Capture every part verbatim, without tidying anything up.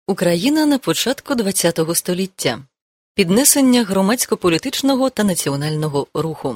Україна на початку ХХ століття. Піднесення громадсько-політичного та національного руху.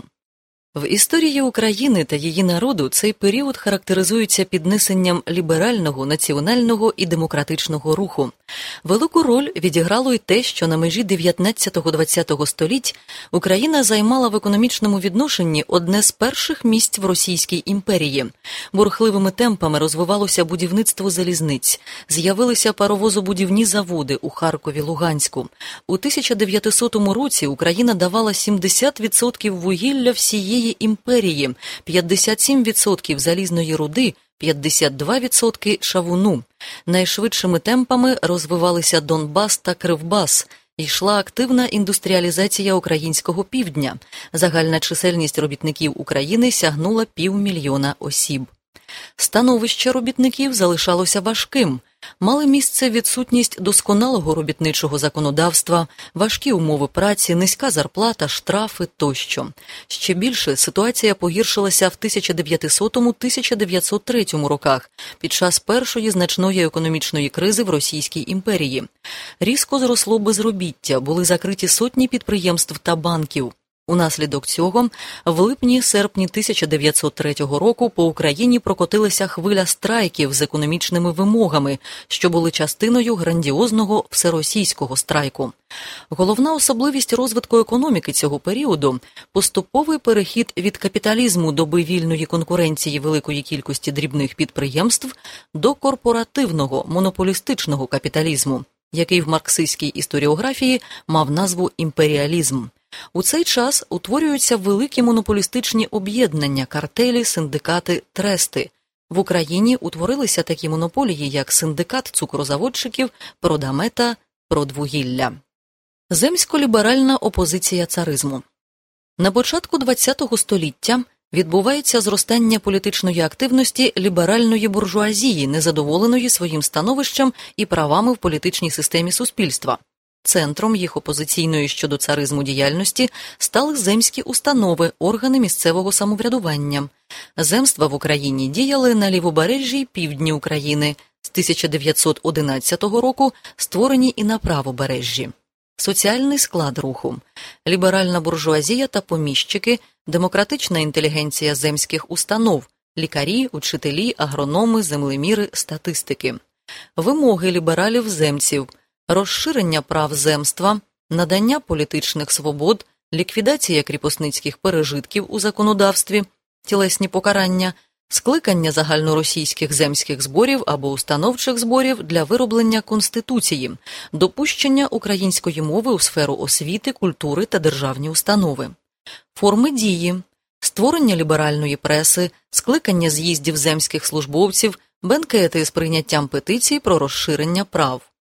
В історії України та її народу цей період характеризується піднесенням ліберального, національного і демократичного руху. Велику роль відіграло й те, що на межі дев'ятнадцятого-двадцятого століть Україна займала в економічному відношенні одне з перших місць в Російській імперії. Бурхливими темпами розвивалося будівництво залізниць, з'явилися паровозобудівні заводи у Харкові, Луганську. У тисяча дев'ятисотому році Україна давала сімдесят відсотків вугілля всієї імперії, п'ятдесят сім відсотків залізної руди, п'ятдесят два відсотки чавуну. Найшвидшими темпами розвивалися Донбас та Кривбас. Йшла активна індустріалізація українського півдня. Загальна чисельність робітників України сягнула півмільйона осіб. Становище робітників залишалося важким. Мали місце відсутність досконалого робітничого законодавства, важкі умови праці, низька зарплата, штрафи тощо. Ще більше ситуація погіршилася в тисяча дев'ятисотому - тисяча дев'ятсот третьому роках, під час першої значної економічної кризи в Російській імперії. Різко зросло безробіття, були закриті сотні підприємств та банків. Унаслідок цього в липні-серпні тисяча дев'ятсот третього року по Україні прокотилася хвиля страйків з економічними вимогами, що були частиною грандіозного всеросійського страйку. Головна особливість розвитку економіки цього періоду – поступовий перехід від капіталізму доби вільної конкуренції великої кількості дрібних підприємств до корпоративного, монополістичного капіталізму, який в марксистській історіографії мав назву імперіалізм. У цей час утворюються великі монополістичні об'єднання, картелі, синдикати, трести. В Україні утворилися такі монополії, як синдикат цукрозаводчиків, Продамета, Продвугілля. Земсько-ліберальна опозиція царизму. На початку ХХ століття відбувається зростання політичної активності ліберальної буржуазії, незадоволеної своїм становищем і правами в політичній системі суспільства. Центром їх опозиційної щодо царизму діяльності стали земські установи, органи місцевого самоврядування. Земства в Україні діяли на лівобережжі й півдні України, з тисяча дев'ятсот одинадцятого року створені і на правобережжі. Соціальний склад руху. Ліберальна буржуазія та поміщики, демократична інтелігенція земських установ, лікарі, учителі, агрономи, землеміри, статистики. Вимоги лібералів-земців – розширення прав земства, надання політичних свобод, ліквідація кріпосницьких пережитків у законодавстві, тілесні покарання, скликання загальноросійських земських зборів або установчих зборів для вироблення Конституції, допущення української мови у сферу освіти, культури та державні установи. Форми дії – створення ліберальної преси, скликання з'їздів земських службовців, бенкети з прийняттям петицій про розширення прав.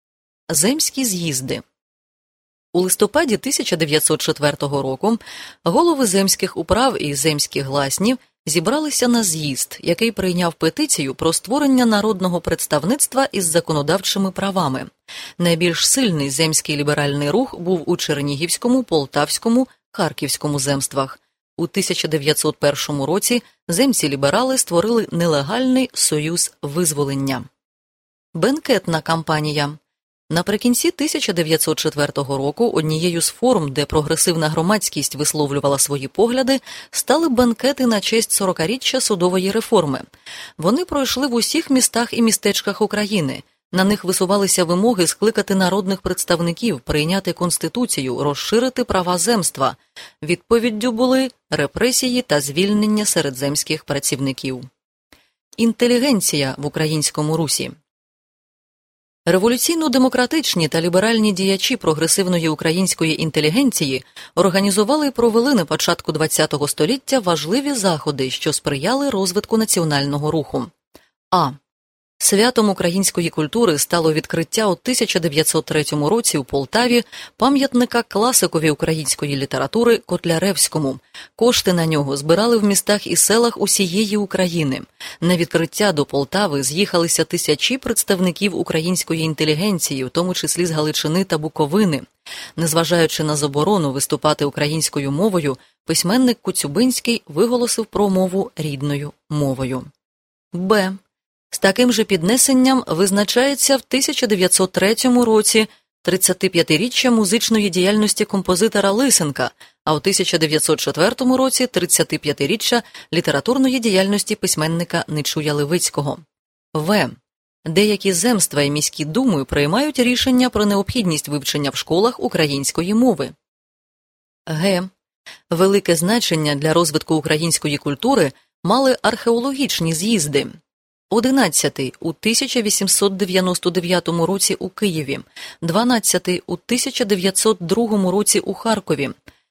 Земські з'їзди. У листопаді тисяча дев'ятсот четвертого року голови земських управ і земських гласнів зібралися на з'їзд, який прийняв петицію про створення народного представництва із законодавчими правами. Найбільш сильний земський ліберальний рух був у Чернігівському, Полтавському, Харківському земствах. У тисяча дев'ятсот першому році земці-ліберали створили нелегальний Союз визволення. Бенкетна кампанія. Наприкінці тисяча дев'ятсот четвертого року однією з форм, де прогресивна громадськість висловлювала свої погляди, стали бенкети на честь сорокаріччя судової реформи. Вони пройшли в усіх містах і містечках України. На них висувалися вимоги скликати народних представників, прийняти Конституцію, розширити права земства. Відповіддю були репресії та звільнення серед земських працівників. Інтелігенція в українському русі. Революційно-демократичні та ліберальні діячі прогресивної української інтелігенції організували і провели на початку ХХ століття важливі заходи, що сприяли розвитку національного руху. А. Святом української культури стало відкриття у тисяча дев'ятсот третьому році у Полтаві пам'ятника класикові української літератури Котляревському. Кошти на нього збирали в містах і селах усієї України. На відкриття до Полтави з'їхалися тисячі представників української інтелігенції, в тому числі з Галичини та Буковини. Незважаючи на заборону виступати українською мовою, письменник Коцюбинський виголосив про мову рідною мовою. Б. З таким же піднесенням визначається в тисяча дев'ятсот третьому році тридцятип'ятиріччя музичної діяльності композитора Лисенка, а у тисяча дев'ятсот четвертому році тридцятип'ятиріччя літературної діяльності письменника Нечуя Левицького. В. Деякі земства і міські думи приймають рішення про необхідність вивчення в школах української мови. Г. Велике значення для розвитку української культури мали археологічні з'їзди. одинадцятий у тисяча вісімсот дев'яносто дев'ятому році у Києві, дванадцятий у тисяча дев'ятсот другому році у Харкові,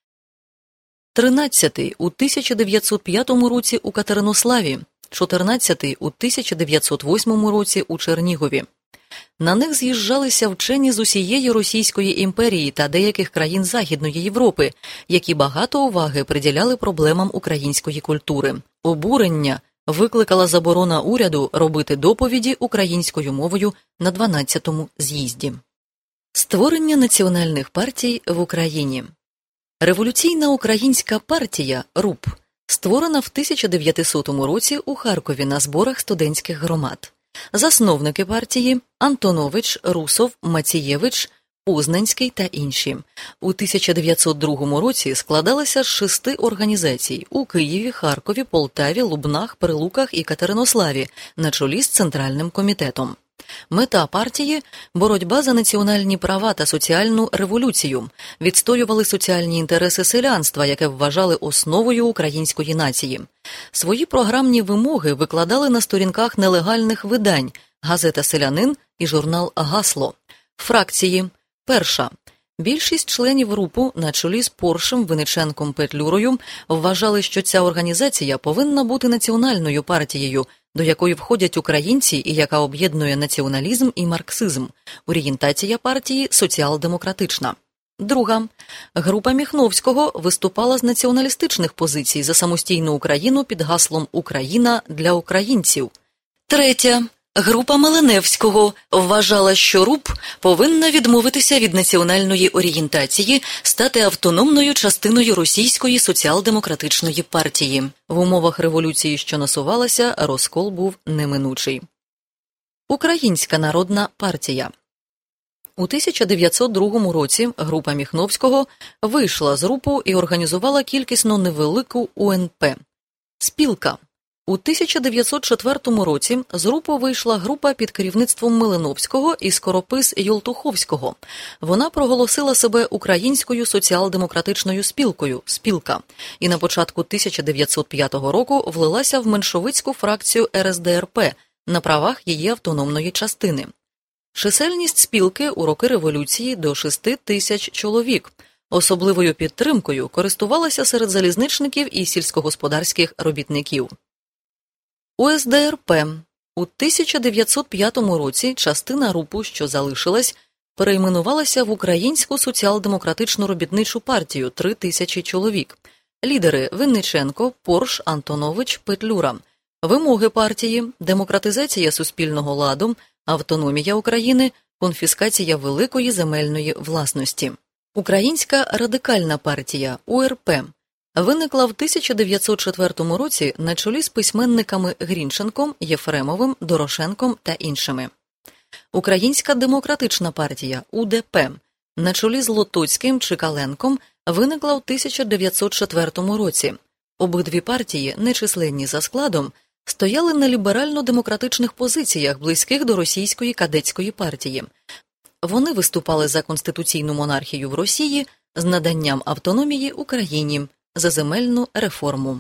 тринадцятий у тисяча дев'ятсот п'ятому році у Катеринославі, чотирнадцятий у тисяча дев'ятсот восьмому році у Чернігові. На них з'їжджалися вчені з усієї Російської імперії та деяких країн Західної Європи, які багато уваги приділяли проблемам української культури. Обурення викликала заборона уряду робити доповіді українською мовою на дванадцятому з'їзді. Створення національних партій в Україні. Революційна українська партія РУП створена в тисяча дев'ятисотому році у Харкові на зборах студентських громад. Засновники партії – Антонович, Русов, Мацієвич, Познанський та інші. У тисяча дев'ятсот другому році складалася з шести організацій у Києві, Харкові, Полтаві, Лубнах, Прилуках і Катеринославі на чолі з Центральним комітетом. Мета партії – боротьба за національні права та соціальну революцію, відстоювали соціальні інтереси селянства, яке вважали основою української нації. Свої програмні вимоги викладали на сторінках нелегальних видань «Газета «Селянин» і журнал «Гасло». Фракції. Перша. Більшість членів РУПу на чолі з Поршем, Винниченком, Петлюрою вважали, що ця організація повинна бути національною партією, до якої входять українці і яка об'єднує націоналізм і марксизм. Орієнтація партії соціал-демократична. Друга. Група Міхновського виступала з націоналістичних позицій за самостійну Україну під гаслом «Україна для українців». Третя. Група Меленевського вважала, що РУП повинна відмовитися від національної орієнтації, стати автономною частиною Російської соціал-демократичної партії. В умовах революції, що насувалася, розкол був неминучий. Українська народна партія. У тисяча дев'ятсот другому році група Міхновського вийшла з РУПу і організувала кількісно невелику УНП. Спілка. У тисяча дев'ятсот четвертому році з РУПу вийшла група під керівництвом Милиновського і скоропис Йолтуховського. Вона проголосила себе Українською соціал-демократичною спілкою «Спілка» і на початку тисяча дев'ятсот п'ятого року влилася в меншовицьку фракцію ер ес де ер пе на правах її автономної частини. Чисельність спілки у роки революції до шести тисяч чоловік. Особливою підтримкою користувалася серед залізничників і сільськогосподарських робітників. у ес де ер пе. У тисяча дев'ятсот п'ятому році частина РУПу, що залишилась, перейменувалася в Українську соціал-демократичну робітничу партію – три тисячі чоловік. Лідери – Винниченко, Порш, Антонович, Петлюра. Вимоги партії – демократизація суспільного ладу, автономія України, конфіскація великої земельної власності. Українська радикальна партія – у ер пе. Виникла в тисяча дев'ятсот четвертому році на чолі з письменниками Грінченком, Єфремовим, Дорошенком та іншими. Українська демократична партія – у де пе на чолі з Лотоцьким, Чикаленком виникла в тисяча дев'ятсот четвертому році. Обидві партії, нечисленні за складом, стояли на ліберально-демократичних позиціях, близьких до російської кадетської партії. Вони виступали за конституційну монархію в Росії з наданням автономії Україні, за земельну реформу.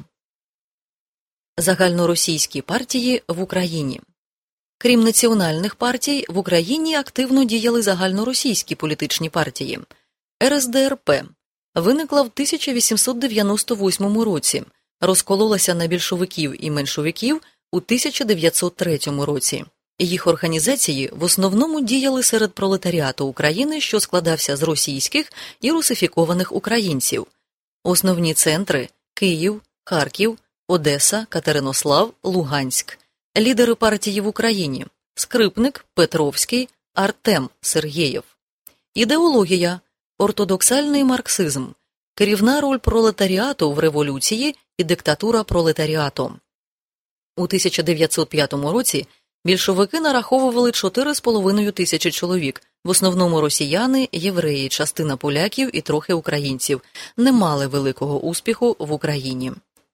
Загальноросійські партії в Україні. Крім національних партій, в Україні активно діяли загальноросійські політичні партії. ер ес де ер пе виникла в тисяча вісімсот дев'яносто восьмому році, розкололася на більшовиків і меншовиків у тисяча дев'ятсот третьому році. Їх організації в основному діяли серед пролетаріату України, що складався з російських і русифікованих українців. Основні центри – Київ, Харків, Одеса, Катеринослав, Луганськ. Лідери партії в Україні – Скрипник, Петровський, Артем Сергєєв. Ідеологія – ортодоксальний марксизм, керівна роль пролетаріату в революції і диктатура пролетаріату. У тисяча дев'ятсот п'ятому році Більшовики нараховували чотири з половиною тисячі чоловік, в основному росіяни, євреї, частина поляків і трохи українців, не мали великого успіху в Україні.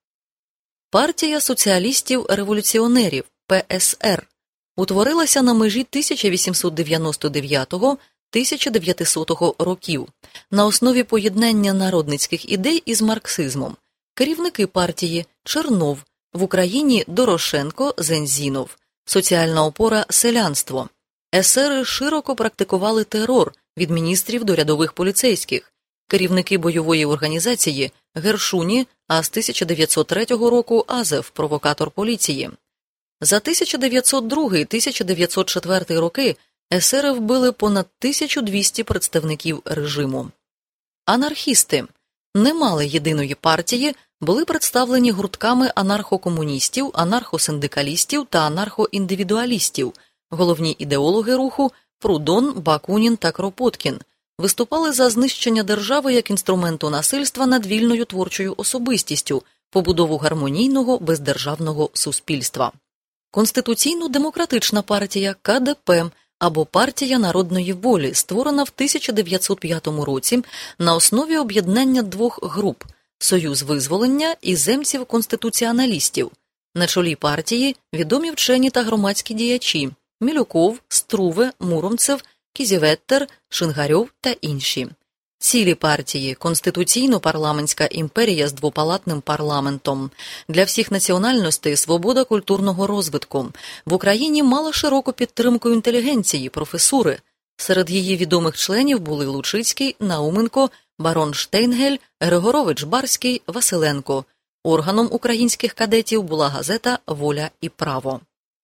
Партія соціалістів-революціонерів (Пе Ес Ер) утворилася на межі тисяча вісімсот дев'яносто дев'ятого - тисяча дев'ятисотого років на основі поєднання народницьких ідей із марксизмом. Керівники партії – Чернов, в Україні – Дорошенко, Зензінов. Соціальна опора – селянство. Есери широко практикували терор від міністрів до рядових поліцейських. Керівники бойової організації – Гершуні, а з тисяча дев'ятсот третього року Азев, провокатор поліції. За тисяча дев'ятсот другий - тисяча дев'ятсот четвертий роки есери вбили понад тисячу двісті представників режиму. Анархісти не мали єдиної партії, були представлені гуртками анархокомуністів, анархосиндикалістів та анархоіндивідуалістів. Головні ідеологи руху – Прудон, Бакунін та Кропоткін. Виступали за знищення держави як інструменту насильства над вільною творчою особистістю, побудову гармонійного бездержавного суспільства. Конституційно-демократична партія Ка Де Пе або Партія народної волі, створена в тисяча дев'ятсот п'ятому році на основі об'єднання двох груп – Союз визволення і земців-конституціоналістів. На чолі партії відомі вчені та громадські діячі – Мілюков, Струве, Муромцев, Кізіветтер, Шингарьов та інші. Цілі партії – конституційно-парламентська імперія з двопалатним парламентом. Для всіх національностей – свобода культурного розвитку. В Україні мала широку підтримку інтелігенції, професури. Серед її відомих членів були Лучицький, Науменко, барон Штейнгель, Григорович-Барський, Василенко. Органом українських кадетів була газета «Воля і право».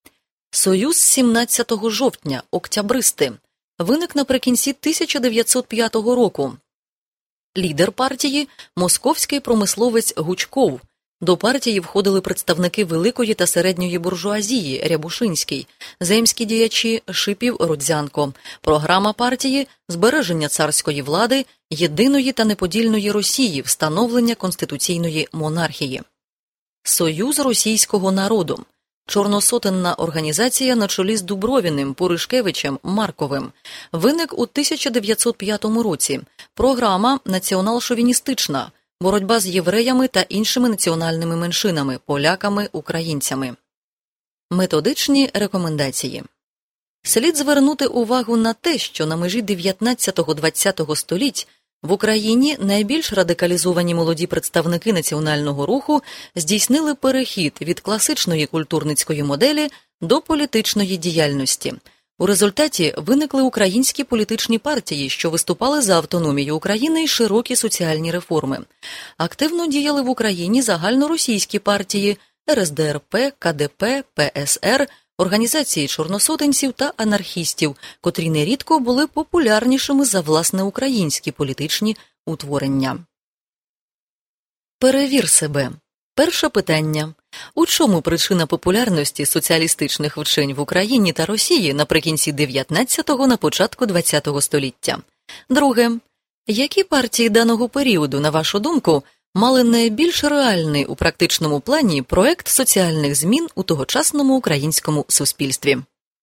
Союз сімнадцятого жовтня, октябристи, виник наприкінці тисяча дев'ятсот п'ятого року. Лідер партії – московський промисловець Гучков. До партії входили представники великої та середньої буржуазії – Рябушинський, земські діячі – Шипів, Рудзянко. Програма партії – збереження царської влади, єдиної та неподільної Росії, встановлення конституційної монархії. Союз російського народу. Чорносотенна організація на чолі з Дубровіним, Пуришкевичем, Марковим. Виник у тисяча дев'ятсот п'ятому році. Програма націонал-шовіністична. Боротьба з євреями та іншими національними меншинами, поляками, українцями. Методичні рекомендації. Слід звернути увагу на те, що на межі дев'ятнадцятого-двадцятого століть в Україні найбільш радикалізовані молоді представники національного руху здійснили перехід від класичної культурницької моделі до політичної діяльності. У результаті виникли українські політичні партії, що виступали за автономію України і широкі соціальні реформи. Активно діяли в Україні загальноросійські партії Ер Ес Де Ер Пе, Ка Де Пе, Пе Ес Ер, організації чорносотенців та анархістів, котрі нерідко були популярнішими за власне українські політичні утворення. Перевір себе. Перше питання. У чому причина популярності соціалістичних вчень в Україні та Росії наприкінці дев'ятнадцятого – на початку двадцятого століття? Друге. Які партії даного періоду, на вашу думку, мали найбільш реальний у практичному плані проект соціальних змін у тогочасному українському суспільстві?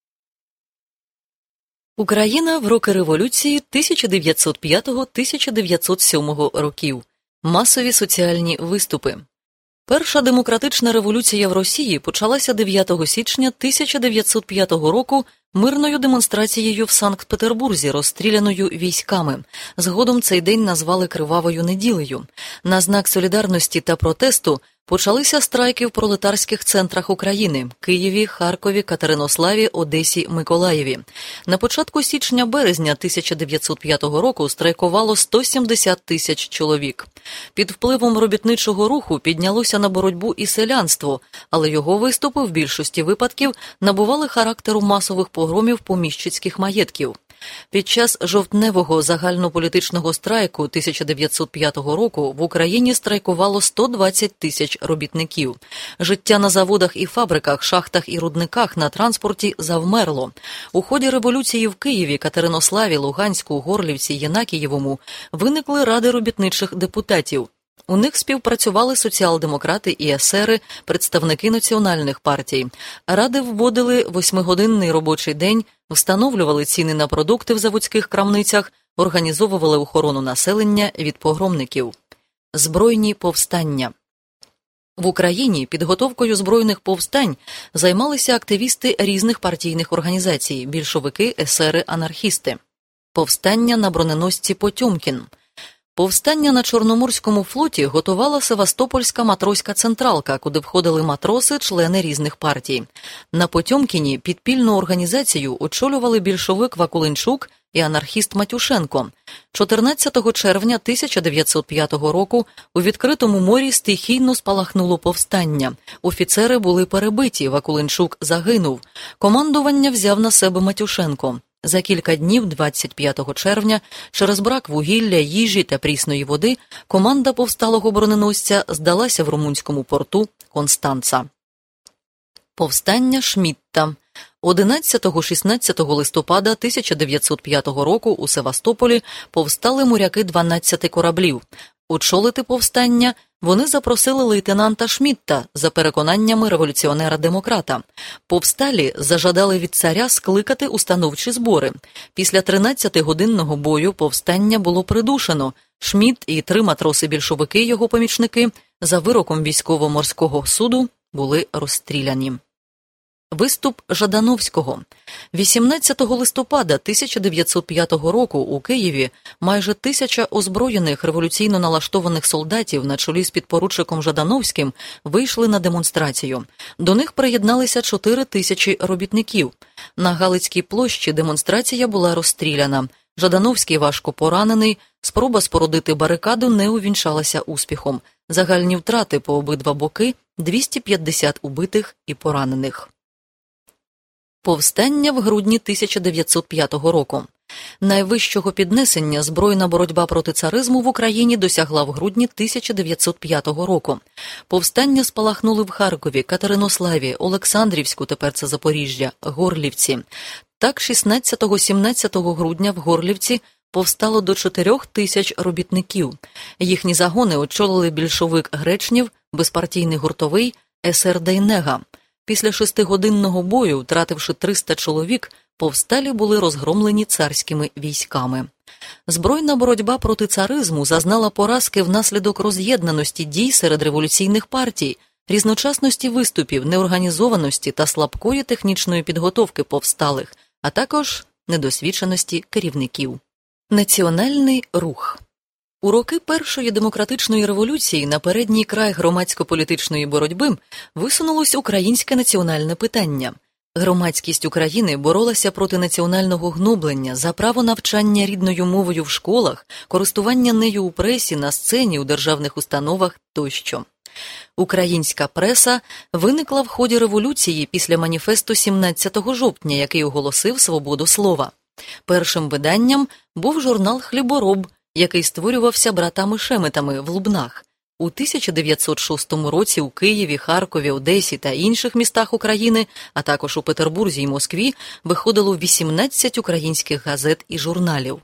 Україна в роки революції тисяча дев'ятсот п'ятого - тисяча дев'ятсот сьомого років. Масові соціальні виступи. Перша демократична революція в Росії почалася дев'ятого січня тисяча дев'ятсот п'ятого року мирною демонстрацією в Санкт-Петербурзі, розстріляною військами. Згодом цей день назвали «Кривавою неділею». На знак солідарності та протесту почалися страйки в пролетарських центрах України – Києві, Харкові, Катеринославі, Одесі, Миколаєві. На початку січня-березня тисяча дев'ятсот п'ятого року страйкувало сто сімдесят тисяч чоловік. Під впливом робітничого руху піднялося на боротьбу і селянство, але його виступи в більшості випадків набували характеру масових погромів поміщицьких маєтків. Під час жовтневого загальнополітичного страйку тисяча дев'ятсот п'ятого року в Україні страйкувало сто двадцять тисяч робітників. Життя на заводах і фабриках, шахтах і рудниках, на транспорті завмерло. У ході революції в Києві, Катеринославі, Луганську, Горлівці, Єнакієвому виникли ради робітничих депутатів. У них співпрацювали соціал-демократи і есери, представники національних партій. Ради вводили восьмигодинний робочий день, встановлювали ціни на продукти в заводських крамницях, організовували охорону населення від погромників. Збройні повстання. В Україні підготовкою збройних повстань займалися активісти різних партійних організацій – більшовики, есери, анархісти. Повстання на броненосці «Потьомкін». Повстання на Чорноморському флоті готувала Севастопольська матроська централка, куди входили матроси, члени різних партій. На Потьомкіні підпільну організацію очолювали більшовик Вакуленчук і анархіст Матюшенко. чотирнадцятого червня тисяча дев'ятсот п'ятого року у відкритому морі стихійно спалахнуло повстання. Офіцери були перебиті, Вакуленчук загинув. Командування взяв на себе Матюшенко. За кілька днів, двадцять п'ятого червня, через брак вугілля, їжі та прісної води, команда повсталого броненосця здалася в румунському порту Констанца. Повстання Шмідта. одинадцятого-шістнадцятого листопада тисяча дев'ятсот п'ятого року у Севастополі повстали моряки дванадцяти кораблів. Очолити повстання вони запросили лейтенанта Шмідта за переконаннями революціонера-демократа. Повсталі зажадали від царя скликати установчі збори. Після тринадцятигодинного бою повстання було придушено. Шмідт і три матроси-більшовики, його помічники, за вироком військово-морського суду були розстріляні. Виступ Жадановського. вісімнадцятого листопада тисяча дев'ятсот п'ятого року у Києві майже тисяча озброєних революційно налаштованих солдатів на чолі з підпоручиком Жадановським вийшли на демонстрацію. До них приєдналися чотири тисячі робітників. На Галицькій площі демонстрація була розстріляна. Жадановський важко поранений, спроба спорудити барикаду не увінчалася успіхом. Загальні втрати по обидва боки – двісті п'ятдесят убитих і поранених. Повстання в грудні тисяча дев'ятсот п'ятого року. Найвищого піднесення збройна боротьба проти царизму в Україні досягла в грудні тисяча дев'ятсот п'ятого року. Повстання спалахнули в Харкові, Катеринославі, Олександрівську, тепер це Запоріжжя, Горлівці. Так, шістнадцятого-сімнадцятого грудня в Горлівці повстало до чотирьох тисяч робітників. Їхні загони очолили більшовик Гречнєв, безпартійний гуртовий, есер Дейнега. Після шестигодинного бою, втративши триста чоловік, повсталі були розгромлені царськими військами. Збройна боротьба проти царизму зазнала поразки внаслідок роз'єднаності дій серед революційних партій, різночасності виступів, неорганізованості та слабкої технічної підготовки повсталих, а також недосвідченості керівників. Національний рух. У роки Першої демократичної революції на передній край громадсько-політичної боротьби висунулось українське національне питання. Громадськість України боролася проти національного гноблення за право навчання рідною мовою в школах, користування нею у пресі, на сцені, у державних установах тощо. Українська преса виникла в ході революції після маніфесту сімнадцятого жовтня, який оголосив свободу слова. Першим виданням був журнал «Хлібороб», який створювався братами-шеметами в Лубнах. У тисяча дев'ятсот шостому році у Києві, Харкові, Одесі та інших містах України, а також у Петербурзі і Москві, виходило вісімнадцять українських газет і журналів.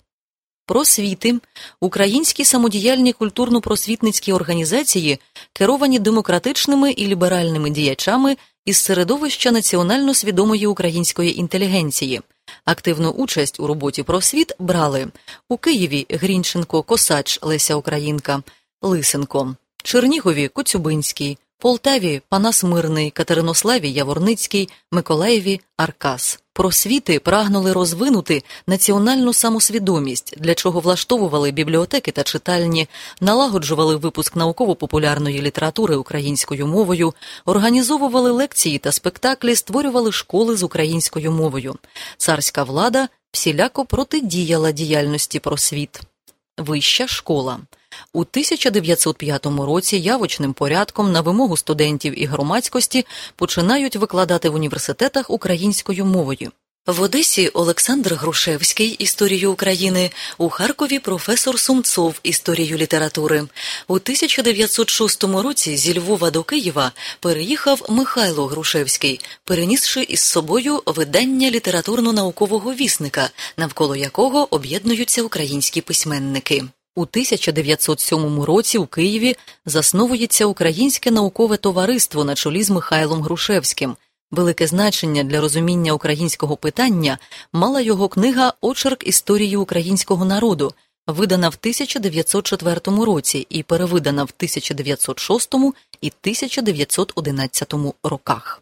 Просвіти – українські самодіяльні культурно-просвітницькі організації, керовані демократичними і ліберальними діячами із середовища національно свідомої української інтелігенції. Активну участь у роботі просвіт брали у Києві Грінченко, Косач, Леся Українка, Лисенко, Чернігові Коцюбинський, Полтаві Панас Мирний, Катеринославі Яворницький, Миколаєві Аркас. Просвіти прагнули розвинути національну самосвідомість, для чого влаштовували бібліотеки та читальні, налагоджували випуск науково-популярної літератури українською мовою, організовували лекції та спектаклі, створювали школи з українською мовою. Царська влада всіляко протидіяла діяльності просвіт. Вища школа. У тисяча дев'ятсот п'ятому році явочним порядком на вимогу студентів і громадськості починають викладати в університетах українською мовою. В Одесі Олександр Грушевський – історію України, у Харкові професор Сумцов – історію літератури. У тисяча дев'ятсот шостому році зі Львова до Києва переїхав Михайло Грушевський, перенісши із собою видання літературно-наукового вісника, навколо якого об'єднуються українські письменники. У тисяча дев'ятсот сьомому році у Києві засновується Українське наукове товариство на чолі з Михайлом Грушевським. Велике значення для розуміння українського питання мала його книга «Очерк історії українського народу», видана в тисяча дев'ятсот четвертому році і перевидана в тисяча дев'ятсот шостому і тисяча дев'ятсот одинадцятому роках.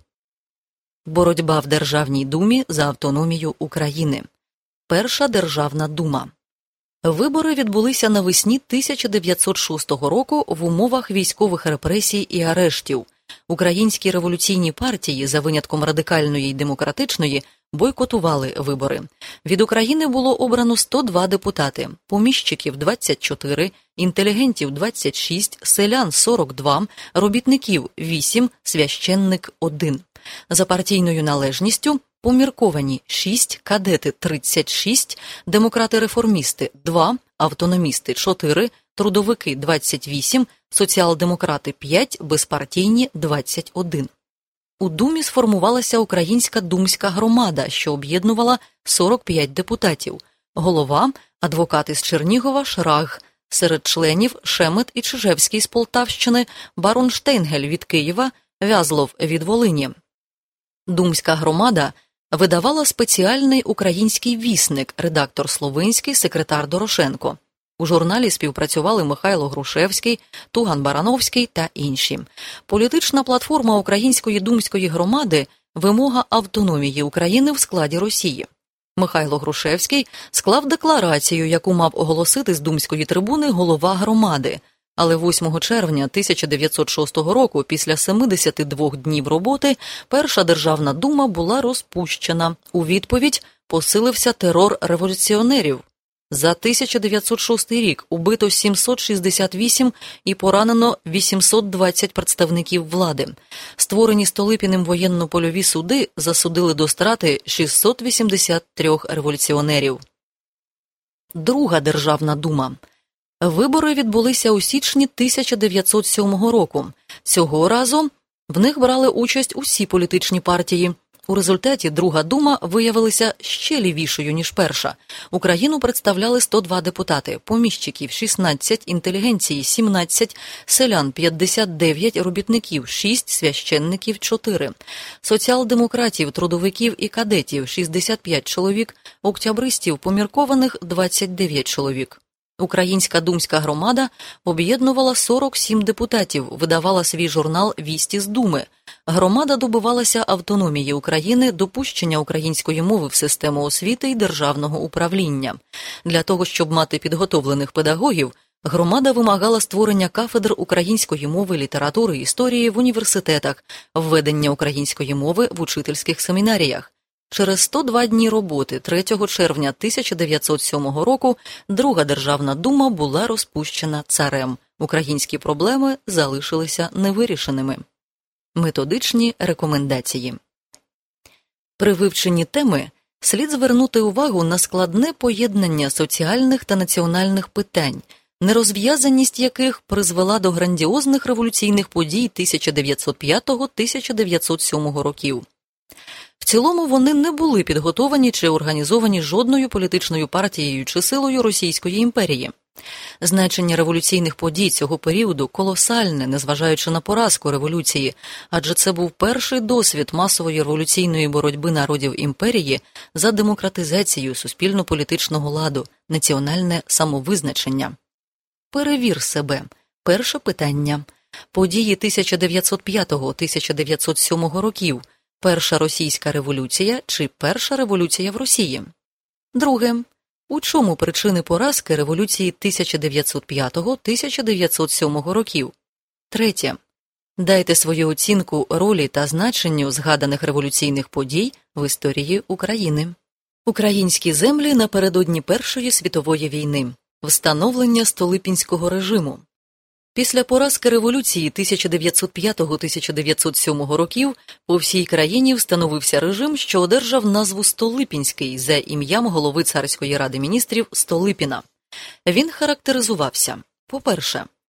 Боротьба в Державній думі за автономію України. Перша Державна дума. Вибори відбулися навесні тисяча дев'ятсот шостого року в умовах військових репресій і арештів. Українські революційні партії, за винятком радикальної й демократичної, бойкотували вибори. Від України було обрано сто два депутати, поміщиків – двадцять чотири, інтелігентів – двадцять шість, селян – сорок два, робітників – вісім, священник – один. За партійною належністю помірковані – шість, кадети – тридцять шість, демократи-реформісти – два, автономісти – чотири, трудовики – двадцять вісім, соціал-демократи – п'ять, безпартійні – двадцять один. У Думі сформувалася Українська думська громада, що об'єднувала сорок п'ять депутатів. Голова – адвокат із Чернігова Шраг, серед членів – Шемет і Чижевський з Полтавщини, барон Штейнгель від Києва, Вязлов від Волині. Думська громада видавала спеціальний український вісник, редактор Словинський, секретар Дорошенко. У журналі співпрацювали Михайло Грушевський, Туган Барановський та інші. Політична платформа Української думської громади – вимога автономії України в складі Росії. Михайло Грушевський склав декларацію, яку мав оголосити з думської трибуни голова громади. Але восьмого червня тисяча дев'ятсот шостого року, після сімдесят два днів роботи, Перша Державна дума була розпущена. У відповідь посилився терор революціонерів. За тисяча дев'ятсот шостий рік убито сімсот шістдесят вісім і поранено вісімсот двадцять представників влади. Створені Столипіним воєнно-польові суди засудили до страти шістсот вісімдесят три революціонерів. Друга Державна дума. Вибори відбулися у січні тисяча дев'ятсот сьомого року. Цього разу в них брали участь усі політичні партії. У результаті Друга дума виявилася ще лівішою, ніж перша. Україну представляли сто два депутати, поміщиків – шістнадцять, інтелігенції – сімнадцять, селян – п'ятдесят дев'ять, робітників – шість, священників – чотири, соціал-демократів, трудовиків і кадетів – шістдесят п'ять чоловік, октябристів поміркованих – двадцять дев'ять чоловік. Українська думська громада об'єднувала сорок сім депутатів, видавала свій журнал «Вісті з Думи». Громада добивалася автономії України, допущення української мови в систему освіти і державного управління. Для того, щоб мати підготовлених педагогів, громада вимагала створення кафедр української мови, літератури, історії в університетах, введення української мови в учительських семінаріях. Через сто два дні роботи третього червня тисяча дев'ятсот сьомого року Друга Державна дума була розпущена царем. Українські проблеми залишилися невирішеними. Методичні рекомендації. При вивченні теми слід звернути увагу на складне поєднання соціальних та національних питань, нерозв'язаність яких призвела до грандіозних революційних подій тисяча дев'ятсот п'ятого - тисяча дев'ятсот сьомого років. В цілому вони не були підготовані чи організовані жодною політичною партією чи силою Російської імперії. Значення революційних подій цього періоду колосальне, незважаючи на поразку революції, адже це був перший досвід масової революційної боротьби народів імперії за демократизацію суспільно-політичного ладу, національне самовизначення. Перевір себе. Перше питання. Події тисяча дев'ятсот п'ятого - тисяча дев'ятсот сьомого років. Перша російська революція чи перша революція в Росії? Друге. У чому причини поразки революції тисяча дев'ятсот п'ятого - тисяча дев'ятсот сьомого років? Третє. Дайте свою оцінку ролі та значенню згаданих революційних подій в історії України. Українські землі напередодні Першої світової війни. Встановлення Столипінського режиму. Після поразки революції тисяча дев'ятсот п'ятого - тисяча дев'ятсот сьомого років по всій країні встановився режим, що одержав назву Столипінський за ім'ям голови Царської ради міністрів Столипіна. Він характеризувався: по-перше,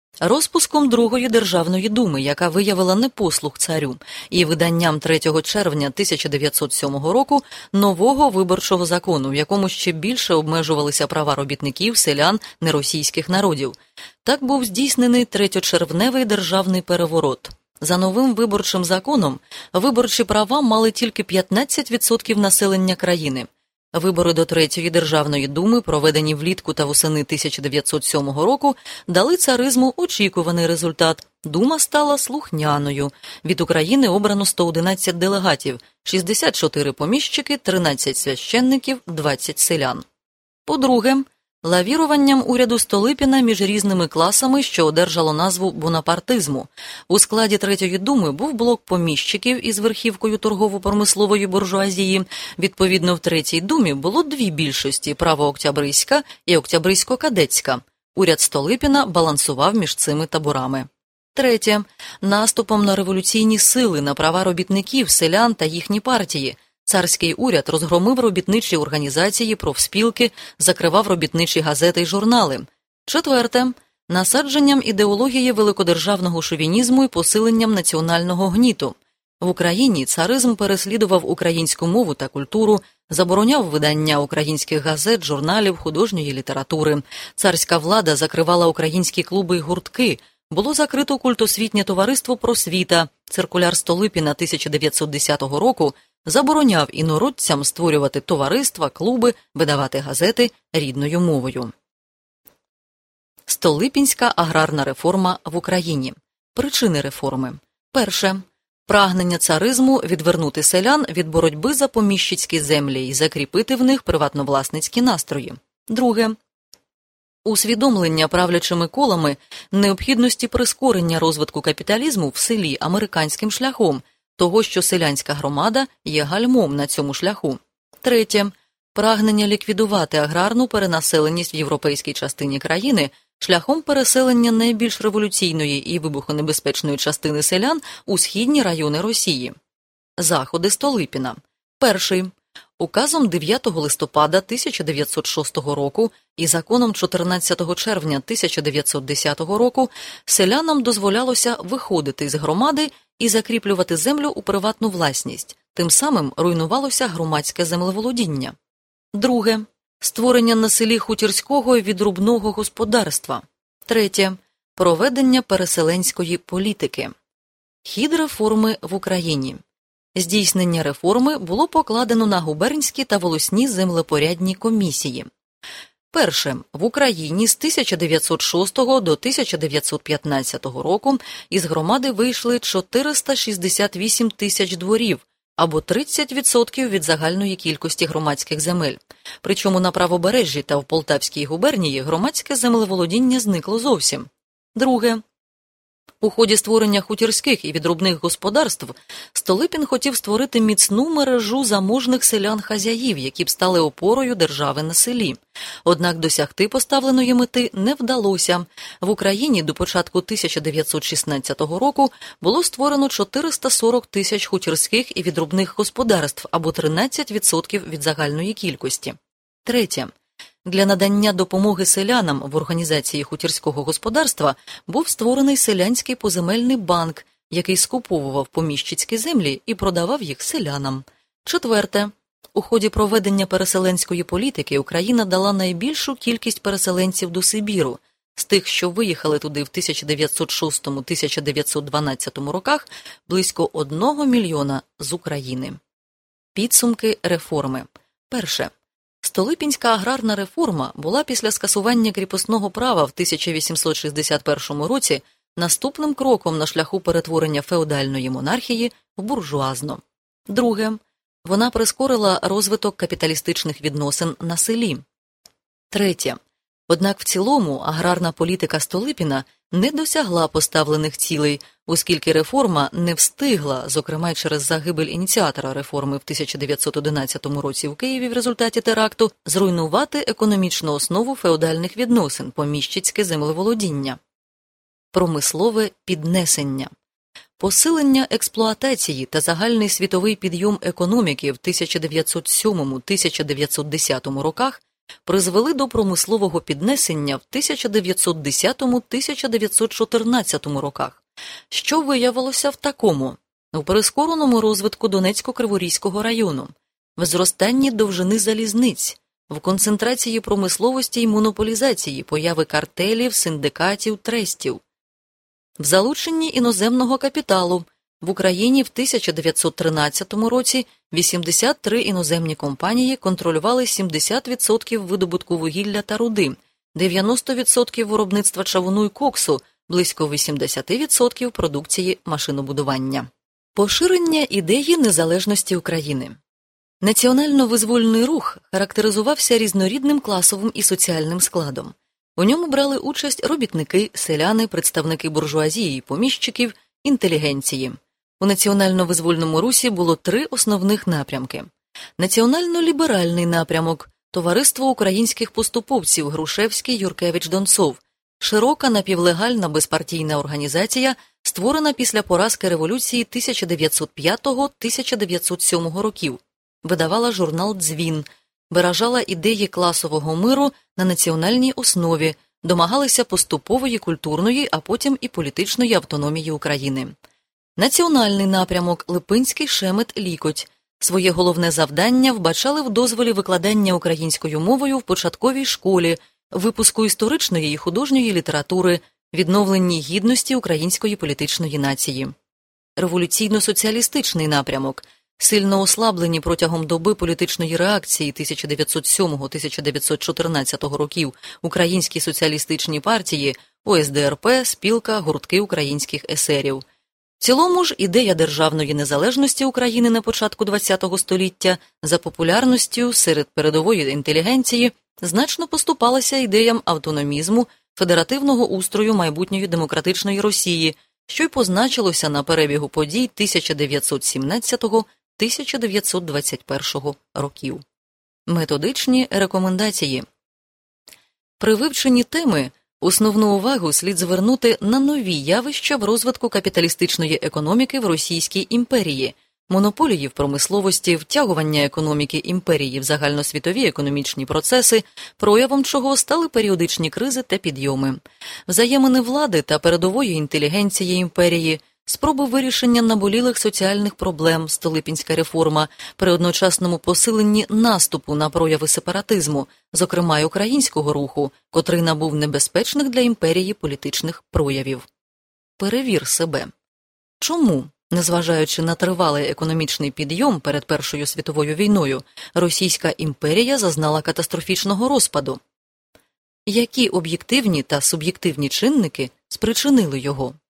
Розпуском Другої Державної думи, яка виявила непослух царю, і виданням третього червня тисяча дев'ятсот сьомого року нового виборчого закону, в якому ще більше обмежувалися права робітників, селян, неросійських народів. Так був здійснений третьочервневий державний переворот. За новим виборчим законом виборчі права мали тільки п'ятнадцять відсотків населення країни. Вибори до Третьої Державної думи, проведені влітку та восени тисяча дев'ятсот сьомого року, дали царизму очікуваний результат. Дума стала слухняною. Від України обрано сто одинадцять делегатів, шістдесят чотири поміщики, тринадцять священників, двадцять селян. По-друге, лавіруванням уряду Столипіна між різними класами, що одержало назву бонапартизму. У складі Третьої думи був блок поміщиків із верхівкою торгово-промислової буржуазії. Відповідно, в Третій думі було дві більшості – право-октябриська і октябрисько-кадетська. Уряд Столипіна балансував між цими таборами. Третє. Наступом на революційні сили, на права робітників, селян та їхні партії – царський уряд розгромив робітничі організації, профспілки, закривав робітничі газети й журнали. Четверте. Насадженням ідеології великодержавного шовінізму і посиленням національного гніту. В Україні царизм переслідував українську мову та культуру, забороняв видання українських газет, журналів, художньої літератури. Царська влада закривала українські клуби й гуртки. Було закрито культосвітнє товариство «Просвіта». Циркуляр Столипіна тисяча дев'ятсот десятого року забороняв інородцям створювати товариства, клуби, видавати газети рідною мовою. Столипінська аграрна реформа в Україні. Причини реформи. Перше. Прагнення царизму відвернути селян від боротьби за поміщицькі землі і закріпити в них приватновласницькі настрої. Друге. Усвідомлення правлячими колами необхідності прискорення розвитку капіталізму в селі американським шляхом, того, що селянська громада є гальмом на цьому шляху. Третє. Прагнення ліквідувати аграрну перенаселеність в європейській частині країни шляхом переселення найбільш революційної і вибухонебезпечної частини селян у східні райони Росії. Заходи Столипіна. Перший. Указом дев'ятого листопада тисяча дев'ятсот шостого року і законом чотирнадцятого червня тисяча дев'ятсот десятого року селянам дозволялося виходити з громади і закріплювати землю у приватну власність, тим самим руйнувалося громадське землеволодіння. Друге. Створення на селі хутірського і відрубного господарства. Третє. Проведення переселенської політики. Хід реформи в Україні. Здійснення реформи було покладено на губернські та волосні землепорядні комісії. Перше. В Україні з тисяча дев'ятсот шостого до тисяча дев'ятсот п'ятнадцятого року із громади вийшли чотириста шістдесят вісім тисяч дворів, або тридцять відсотків від загальної кількості громадських земель. Причому на правобережжі та в Полтавській губернії громадське землеволодіння зникло зовсім. Друге. У ході створення хутірських і відрубних господарств Столипін хотів створити міцну мережу заможних селян-хазяїв, які б стали опорою держави на селі. Однак досягти поставленої мети не вдалося. В Україні до початку тисяча дев'ятсот шістнадцятого року було створено чотириста сорок тисяч хутірських і відрубних господарств, або тринадцять відсотків від загальної кількості. Третє. Для надання допомоги селянам в організації хутірського господарства був створений селянський поземельний банк, який скуповував поміщицькі землі і продавав їх селянам. Четверте. У ході проведення переселенської політики Україна дала найбільшу кількість переселенців до Сибіру. З тих, що виїхали туди в тисяча дев'ятсот шостому - тисяча дев'ятсот дванадцятому роках, близько одного мільйона з України. Підсумки реформи. Перше. Столипінська аграрна реформа була після скасування кріпосного права в тисяча вісімсот шістдесят першому році наступним кроком на шляху перетворення феодальної монархії в буржуазну. Друге. Вона прискорила розвиток капіталістичних відносин на селі. Третє. Однак в цілому аграрна політика Столипіна не досягла поставлених цілей, оскільки реформа не встигла, зокрема й через загибель ініціатора реформи в тисяча дев'ятсот одинадцятому році в Києві в результаті теракту, зруйнувати економічну основу феодальних відносин, поміщицьке землеволодіння. Промислове піднесення. Посилення експлуатації та загальний світовий підйом економіки в тисяча дев'ятсот сьомому - тисяча дев'ятсот десятому роках призвели до промислового піднесення в тисяча дев'ятсот десятому — тисяча дев'ятсот чотирнадцятому роках, що виявилося в такому: у прискореному розвитку Донецько-Криворізького району, в зростанні довжини залізниць, в концентрації промисловості й монополізації, появи картелів, синдикатів, трестів, в залученні іноземного капіталу. В Україні в тисяча дев'ятсот тринадцятому році вісімдесят три іноземні компанії контролювали сімдесят відсотків видобутку вугілля та руди, дев'яносто відсотків виробництва чавуну й коксу, близько вісімдесят відсотків продукції машинобудування. Поширення ідеї незалежності України. Національно-визвольний рух характеризувався різнорідним класовим і соціальним складом. У ньому брали участь робітники, селяни, представники буржуазії і поміщиків, інтелігенції. У національно-визвольному русі було три основних напрямки. Національно-ліберальний напрямок – Товариство українських поступовців Грушевський, Юркевич, Донцов, широка напівлегальна безпартійна організація, створена після поразки революції тисяча дев'ятсот п'ятого — тисяча дев'ятсот сьомого років. Видавала журнал «Дзвін», виражала ідеї класового миру на національній основі, домагалися поступової культурної, а потім і політичної автономії України. Національний напрямок Липинський, Шемет, Лікоть своє головне завдання вбачали в дозволі викладання українською мовою в початковій школі, випуску історичної і художньої літератури, відновленні гідності української політичної нації. Революційно-соціалістичний напрямок сильно ослаблені протягом доби політичної реакції тисяча дев'ятсот сьомого — тисяча дев'ятсот чотирнадцятого років українські соціалістичні партії, О С Д Р П, спілка, гуртки українських есерів. В цілому ж ідея державної незалежності України на початку ХХ століття за популярністю серед передової інтелігенції значно поступалася ідеям автономізму, федеративного устрою майбутньої демократичної Росії, що й позначилося на перебігу подій тисяча дев'ятсот сімнадцятого — тисяча дев'ятсот двадцять першого років. Методичні рекомендації. При вивченні теми основну увагу слід звернути на нові явища в розвитку капіталістичної економіки в Російській імперії, монополії в промисловості, втягування економіки імперії в загальносвітові економічні процеси, проявом чого стали періодичні кризи та підйоми, взаємини влади та передової інтелігенції імперії, спроби вирішення наболілих соціальних проблем, Столипінська реформа, при одночасному посиленні наступу на прояви сепаратизму, зокрема й українського руху, котрий набув небезпечних для імперії політичних проявів. Перевір себе. Чому, незважаючи на тривалий економічний підйом перед Першою світовою війною, Російська імперія зазнала катастрофічного розпаду? Які об'єктивні та суб'єктивні чинники спричинили його?